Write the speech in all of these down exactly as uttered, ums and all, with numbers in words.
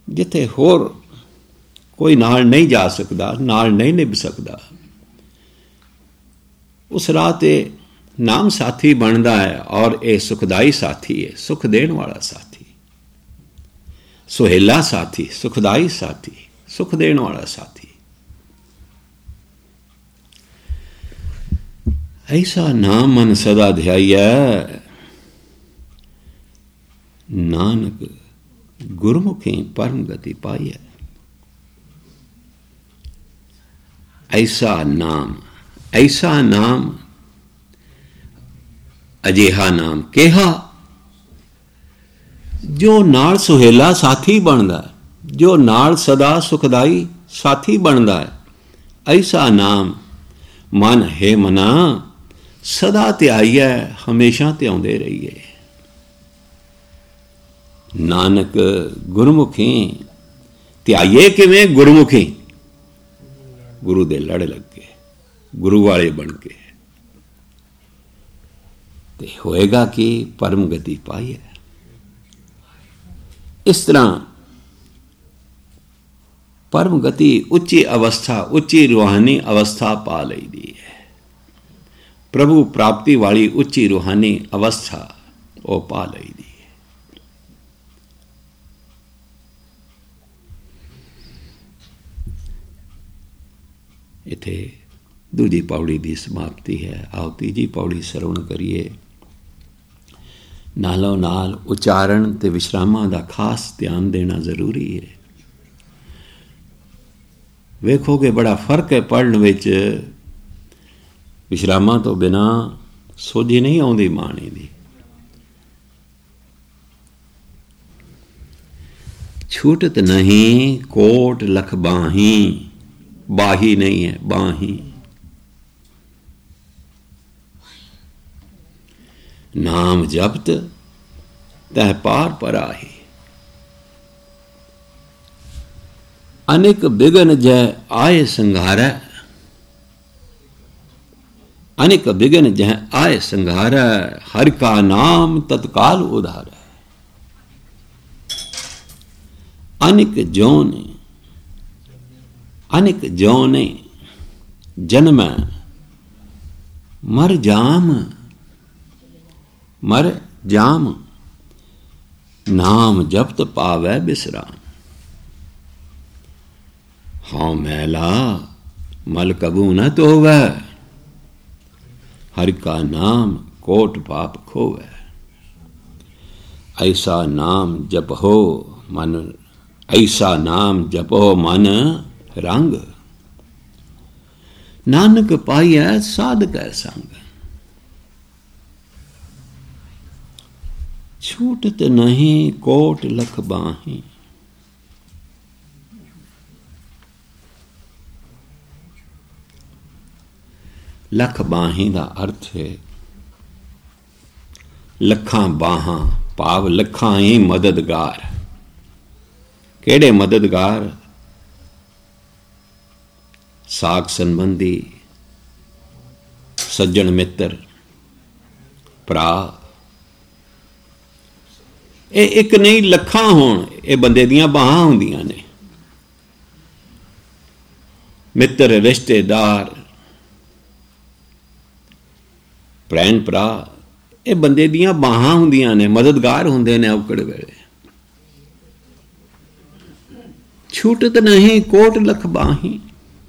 ਜਿੱਥੇ ਹੋਰ ਕੋਈ ਨਾਲ ਨਹੀਂ ਜਾ ਸਕਦਾ, ਨਾਲ ਨਹੀਂ ਨਿਭ ਸਕਦਾ, ਉਸ ਰਾਹ ਤੇ ਨਾਮ ਸਾਥੀ ਬਣਦਾ ਹੈ। ਔਰ ਇਹ ਸੁਖਦਾਈ ਸਾਥੀ ਹੈ, ਸੁਖ ਦੇਣ ਵਾਲਾ ਸਾਥੀ, ਸੁਹੇਲਾ ਸਾਥੀ, ਸੁਖਦਾਈ ਸਾਥੀ, ਸੁਖ ਦੇਣ ਵਾਲਾ ਸਾਥੀ। ਐਸਾ ਨਾਮ ਮਨ ਸਦਾ ਧਿਆਈਐ, ਨਾਨਕ ਗੁਰਮੁਖੀ ਪਰਮ ਗਤੀ ਪਾਈਐ। ਐਸਾ ਨਾਮ, ਐਸਾ ਨਾਮ, ਅਜਿਹਾ ਨਾਮ ਕਿਹਾ ਜੋ ਨਾਲ ਸੁਹੇਲਾ ਸਾਥੀ ਬਣਦਾ, ਜੋ ਨਾਲ ਸਦਾ ਸੁਖਦਾਈ ਸਾਥੀ ਬਣਦਾ ਹੈ। ਐਸਾ ਨਾਮ ਮਨ ਹੈ ਮਨਾ ਸਦਾ ਧਿਆਈਐ, ਹਮੇਸ਼ਾ ਧਿਆਉਂਦੇ ਰਹੀਏ। ਨਾਨਕ ਗੁਰਮੁਖੀ ਧਿਆਈਏ ਕਿਵੇਂ? ਗੁਰਮੁਖੀ, ਗੁਰੂ ਦੇ ਲੜ ਲੱਗੇ, ਗੁਰੂ ਵਾਲੇ ਬਣ ਕੇ, ਤੇ ਹੋਏਗਾ ਕਿ ਪਰਮ ਗਤੀ ਪਾਈਏ। ਇਸ ਤਰ੍ਹਾਂ ਪਰਮ ਗਤੀ, ਉੱਚੀ ਅਵਸਥਾ, ਉੱਚੀ ਰੂਹਾਨੀ ਅਵਸਥਾ ਪਾ ਲਈਦੀ ਹੈ। ਪ੍ਰਭੂ ਪ੍ਰਾਪਤੀ ਵਾਲੀ ਉੱਚੀ ਰੂਹਾਨੀ ਅਵਸਥਾ ਉਹ ਪਾ ਲਈਦੀ ਹੈ। ਇੱਥੇ ਦੂਜੀ ਪੌੜੀ ਦੀ ਸਮਾਪਤੀ ਹੈ। ਆਓ ਤੀਜੀ ਪੌੜੀ ਸਰਵਣ ਕਰੀਏ। ਨਾਲੋਂ ਨਾਲ ਉਚਾਰਨ ਤੇ ਵਿਸ਼ਰਾਮਾਂ ਦਾ ਖਾਸ ਧਿਆਨ ਦੇਣਾ ਜ਼ਰੂਰੀ ਹੈ। ਵੇਖੋਗੇ ਬੜਾ ਫਰਕ ਹੈ ਪੜ੍ਹਨ ਵਿੱਚ। ਵਿਸ਼ਰਾਮਾਂ ਤੋਂ ਬਿਨਾਂ ਸੋਝੀ ਨਹੀਂ ਆਉਂਦੀ ਬਾਣੀ ਦੀ। ਛੂਟਤ ਨਹੀਂ ਕੋਟ ਲਖ ਬਾਹੀਂ, ਬਾਹੀ ਨਹੀਂ ਹੈ, ਬਾਹੀਂ। ਨਾਮ ਜਪਤ ਤਹਿ ਪਾਰ ਪਰਾਹੀ, ਅਨੇਕ ਬਿਗਨ ਜੈ ਆਏ ਸੰਘਾਰੈ, ਅਨੇਕ ਬਿਗਨ ਜੈ ਆਏ ਸੰਘਾਰੈ, ਹਰਿ ਕਾ ਨਾਮ ਤਤਕਾਲ ਉਧਾਰੈ। ਅਨੇਕ ਜੋਨੇ, ਅਨੇਕ ਜੋਨੇ ਜਨਮੈ ਮਰ ਜਾਮ, ਮਰ ਜਾਮ, ਨਾਮ ਜਪਤ ਪਾਵੈ ਬਿਸਰਾਮ। ਹਾਂ ਮੈਲਾ ਮਲ ਕਬੂ ਨ ਧੋਵੈ, ਹਰਿ ਕਾ ਨਾਮ ਕੋਟ ਪਾਪ ਖੋਵੈ। ਐਸਾ ਨਾਮ ਜਪੋ ਮਨ, ਐਸਾ ਨਾਮ ਜਪੋ ਮਨ ਰੰਗ, ਨਾਨਕ ਪਾਈਐ ਸਾਧਕੈ ਸੰਗ। ਛੂਟਤ ਨਹੀਂ ਕੋਟ ਲਖ ਬਾਹੀਂ, ਲੱਖ ਬਾਹੀਂ ਦਾ ਅਰਥ ਹੈ ਲੱਖਾਂ ਬਾਹਾਂ, ਭਾਵ ਲੱਖਾਂ ਹੀ ਮਦਦਗਾਰ। ਕਿਹੜੇ ਮਦਦਗਾਰ? ਸਾਕ ਸੰਬੰਧੀ, ਸੱਜਣ ਮਿੱਤਰ, ਭਰਾ। ਇਹ ਇੱਕ ਨਹੀਂ ਲੱਖਾਂ ਹੋਣ, ਇਹ ਬੰਦੇ ਦੀਆਂ ਬਾਹਾਂ ਹੁੰਦੀਆਂ ਨੇ। ਮਿੱਤਰ, ਰਿਸ਼ਤੇਦਾਰ, ਭੈਣ ਭਰਾ, ਇਹ ਬੰਦੇ ਦੀਆਂ ਬਾਹਾਂ ਹੁੰਦੀਆਂ ਨੇ, ਮਦਦਗਾਰ ਹੁੰਦੇ ਨੇ ਔਕੜ ਵੇਲੇ। ਛੂਟਤ ਨਹੀਂ ਕੋਟ ਲਖ ਬਾਹੀਂ,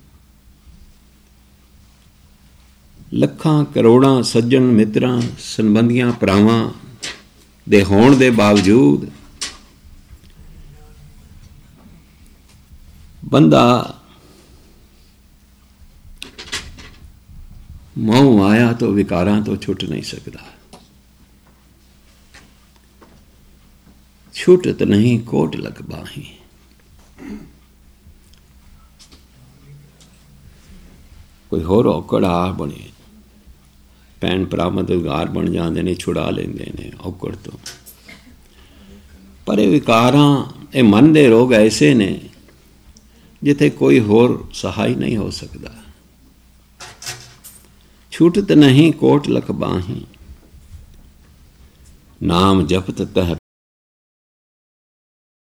ਲੱਖਾਂ ਕਰੋੜਾਂ ਸੱਜਣ ਮਿੱਤਰਾਂ, ਸੰਬੰਧੀਆਂ, ਭਰਾਵਾਂ ਦੇ ਹੋਣ ਦੇ ਬਾਵਜੂਦ ਬੰਦਾ ਮੋਹ ਆਇਆ ਤੋਂ, ਵਿਕਾਰਾਂ ਤੋਂ ਛੁੱਟ ਨਹੀਂ ਸਕਦਾ। ਛੂਟਤ ਨਹੀਂ ਕੋਟ ਲਖ ਬਾਹੀਂ। ਕੋਈ ਹੋਰ ਔਕੜ ਆ ਬਣੇ, ਭੈਣ ਭਰਾ ਮਦਦਗਾਰ ਬਣ ਜਾਂਦੇ ਨੇ, ਛੁਡਾ ਲੈਂਦੇ ਨੇ ਔਕੜ ਤੋਂ। ਪਰ ਇਹ ਵਿਕਾਰਾਂ, ਇਹ ਮਨ ਦੇ ਰੋਗ ਐਸੇ ਨੇ ਜਿੱਥੇ ਕੋਈ ਹੋਰ ਸਹਾਈ ਨਹੀਂ ਹੋ ਸਕਦਾ। ਛੂਟਤ ਨਹੀਂ ਕੋਟ ਲਖ ਬਾਹੀਂ, ਨਾਮ ਜਪਤ ਤਹਿ